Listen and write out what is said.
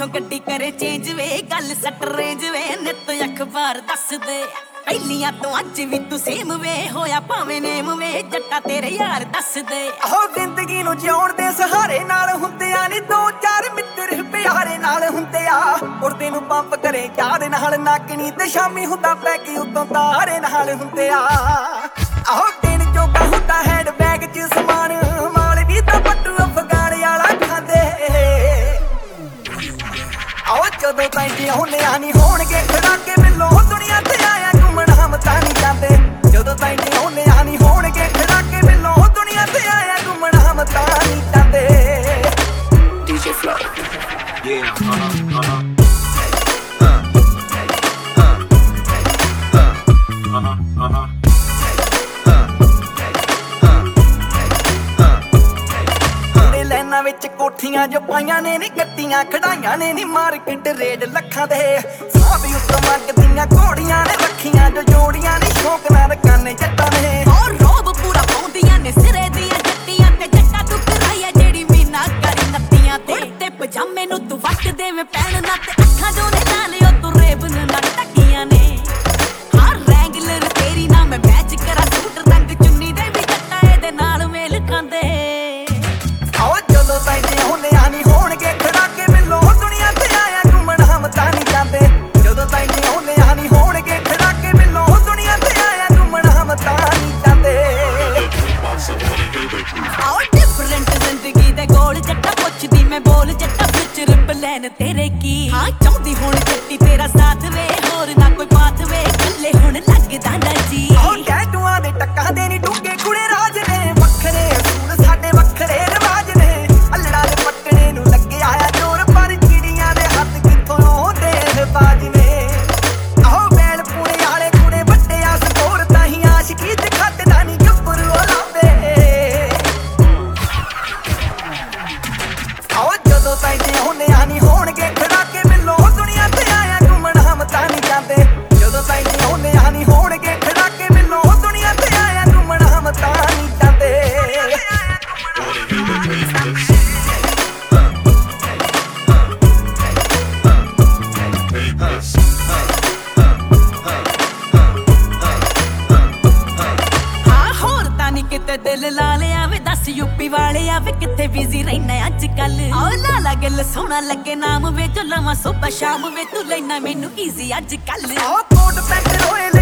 ਪਿੱਛੋਂ ਗੱਡੀ ਕਰੇ ਚੇਂਜ ਵੇ ਗੱਲ ਸੱਟ ਰੇਂਜ ਵੇ ਨਿੱਤ ਅਖਬਾਰ ਦੱਸਦੇ ਪਹਿਲੀਆਂ ਤੋਂ ਅੱਜ ਵੀ ਤੂੰ ਸੇਮ ਵੇ ਹੋਇਆ ਭਾਵੇਂ ਨੇਮ ਵੇ ਜੱਟਾ ਤੇਰੇ ਯਾਰ ਦੱਸਦੇ ਆਹੋ ਜ਼ਿੰਦਗੀ ਨੂੰ ਜਿਉਣ ਦੇ ਸਹਾਰੇ ਨਾਲ ਹੁੰਦੇ ਆ ਨੀ ਦੋ ਚਾਰ ਮਿੱਤਰ ਪਿਆਰੇ ਨਾਲ ਹੁੰਦੇ ਆ ਉੜਦੇ ਨੂੰ ਪੰਪ ਕਰੇ ਚਾਰ ਨਾਲ ਨਾਕਣੀ ਤੇ ਸ਼ਾਮੀ ਹੁੰਦਾ ਪੈ ਕੇ ਉਤੋਂ ਤਾਰੇ ਨਾਲ ਹੁੰਦੇ ਆ ਆਹੋ ਦਿਨ ਚੋਕਾ ਹੁੰਦਾ ਹੈਂਡ ਬੈਗ 'ਚ ਸਮਾਨ ਮਾਲ ਵੀ ਤਾਂ ਪੱਟੂ ਅਫਗਾਨ ਵਾਲਾ ਖਾਂਦੇ ਆਹੋ ਜਦੋਂ ਤਾਈਂ ਜਿਉਂਦੇ ਆ ਨੀ ਹੋਣਗੇ ਖੜਾਕੇ ਮਿਲੋ ਦੁਨੀਆ ਤੇ ਆਇਆ ਘੁੰਮਣ ਹਮ ਤਾਂ ਨਹੀਂ ਜਾਂਦੇ ਜਦੋਂ ਤਾਈਂ ਜਿਉਂਦੇ ਆ ਨੀ ਹੋਣਗੇ ਖੜਾਕੇ ਮਿਲੋ ਦੁਨੀਆ ਤੇ ਆਇਆ ਘੁੰਮਣ ਹਮ ਤਾਂ ਨਹੀਂ ਜਾਂਦੇ DJ Flow. Yeah, ਲੈਣਾ ਵਿੱਚ ਕੋਠੀਆਂ ਜੋ ਪਾਈਆਂ ਨੇ ਨੀ ਗੱਡੀਆਂ ਖੜਾਈਆਂ ਨੇ ਨੀ ਮਾਰਕੀਟ ਰੇਟ ਲੱਖਾਂ ਦੇ ਸਾਹ ਵੀ ਉੱਤੋਂ ਮੰਗਦੀਆਂ ਘੋੜੀਆਂ ਨੇ ਰੱਖੀਆਂ ਜੋ ਜੋੜੀਆਂ ਨੀ ਸ਼ੌਕ ਨਾਲ ਰਕਾਨੇ ਜੱਟਾਂ ਨੇ ਔਰ ਰੋਬ ਪੂਰਾ ਪਾਉਂਦੀਆਂ ਨੇ ਸਿਰੇ ਦੀਆਂ ਜੱਟੀਆਂ ਤੇ ਜੱਟਾ ਤੂੰ ਕਰਾਇਆ ਜਿਹੜੀ ਮੀਨਾ ਕਰੀ ਨੱਤੀਆਂ ਤੇ ਪਜਾਮੇ ਨੂੰ ਤੂੰ ਵੱਟ ਦੇਵੇਂ ਪੈਣ ਨਾ ਤੇ ਅੱਖਾਂ ਜੋ ਨੇ ਨਾਲਿਓ ਤੂੰ ਰੇਬ ਨੂੰ ਨਾ ਟੱਕੀਆਂ ਨੇ ਹਰ ਰੈਂਗਲਰ ਤੇਰੀ ਨਾ ਮੈਂ ਮੈਚ ਕਰਾਂ ਸੂਟ ਰੰਗ ਚੁੰਨੀ ਦੇ ਵੀ ਜੱਟਾ ਇਹਦੇ ਨਾਲ ਮੇਲ ਖਾਂਦੇ ਆਓ ਜਦੋਂ ਤਾਈਂ ਜਿਉਂਦੇ ਆ ਨੀ ਹੋਣਗੇ ਖੜਾਕੇ ਮਿਲੋ ਦੁਨੀਆ ਤੇ ਆਇਆ ਘੁੰਮਣ ਹਮ ਤਾਂ ਨਹੀਂ ਜਾਂਦੇ ਜਦੋਂ ਤਾਈਂ ਜਿਉਂਦੇ ਆ ਨੀ ਹੋਣਗੇ ਖੜਾਕੇ ਮਿਲੋ ਦੁਨੀਆ ਤੇ ਆਇਆ ਘੁੰਮਣ ਹਮ ਤਾਂ ਨਹੀਂ ਜਾਂਦੇ ਆਓ ਡਿਫਰੈਂਟ ਜ਼ਿੰਦਗੀ ਦੇ ਗੋਲ ਜੱਟਾ ਪੁੱਛਦੀ ਮੈਂ ਬੋਲ ਜੱਟਾ ਫਿਊਚਰ ਪਲਾਨ ਤੇਰੇ ਕੀ ਹਾਂ ਚਾਹੁੰਦੀ ਹੁਣ ਜੱਟੀ ਤੇਰਾ ਸਾਥ ਵੇ ਹੋਰ ਨਾ ਕੋਈ ਬਾਤ ਵੇ ਇਕੱਲੇ ਹੁਣ ਲੱਗਦਾ ਨਾ ਜੀ ਆਓ ਟੈਟੂਆਂ ਦੇ ਟੱਕਾਂ ਦੇ ਨੀ ਡੂੰਘੇ ਕੁੜੇ ਰਾਜ ਨੇ ਵੱਖਰੇ ਅਸੂਲ ਸਾਡੇ ਵੱਖਰੇ ਰਿਵਾਜ ਨੇ ਅਲੜਾ ਦੇ ਪੱਟਣੇ ਨੂੰ ਲੱਗਿਆ ਆ ਜੋਰ ਪਰ ਚਿੜੀਆਂ ਦੇ ਹੱਥ ਕਿੱਥੋਂ ਆਉਂਦੇ ਬਾਜ ਨੇ ਆਓ ਬੈਲ ਪੂਰੇ ਵਾਲੇ ਕੁੜੇ ਵੱਡੇ ਆ ਸਕੋਰ ਤਾਂ ਹੀ ਆਸ਼ਕੀ ਤੇ ਖੱਟਦਾ ਨੀ ਗੱਭਰੂ ਲਾਉਂਦੇ ਆਓ ਜਦੋਂ ਤਾਈਂ ਜਿਉਂਦੇ ਆ ਨੀ ਹੋਣਗੇ ਖੜਾਕੇ ਮਿਲੋ ਦੁਨੀਆ ਤੇ ਆਇਆ ਘੁੰਮਣ ਹਮ ਤਾਂ ਨਹੀਂ ਜਾਂਦੇ ਜਦੋਂ ਤਾਈਂ ਜਿਉਂਦੇ ਆ ਨੀ ਹੋਣਗੇ ਖੜਾਕੇ ਮਿਲੋ ਦੁਨੀਆ ਤੇ ਆਇਆ ਘੁੰਮਣ ਹਮ ਤਾਂ ਨਹੀਂ ਜਾਂਦੇ ਹਾਂ ਹੋਰ ਤਾਂ ਨਹੀਂ ਕਿਤੇ ਦਿਲ ਲਾ ਲਿਆ ਵੇ ਦੱਸ ਯੂਪੀ ਵਾਲਿਆ ਵੇ ਕਿੱਥੇ ਬਿਜ਼ੀ ਰਹਿਣਾ ਅੱਜ ਕੱਲ ਆਓ ਲਾਲਾ ਗੱਲ ਸੋਹਣਾ ਲੱਗੇ ਨਾਮ ਵੇ ਜੋ ਲਵਾਂ ਸੁਬਹ ਸ਼ਾਮ ਵੇ ਤੂੰ ਲੈਣਾ ਮੈਨੂੰ ਈਜ਼ੀ ਅੱਜ ਕੱਲ ਆਓ ਕੋਟ ਪੈਂਟ ਰੋਏ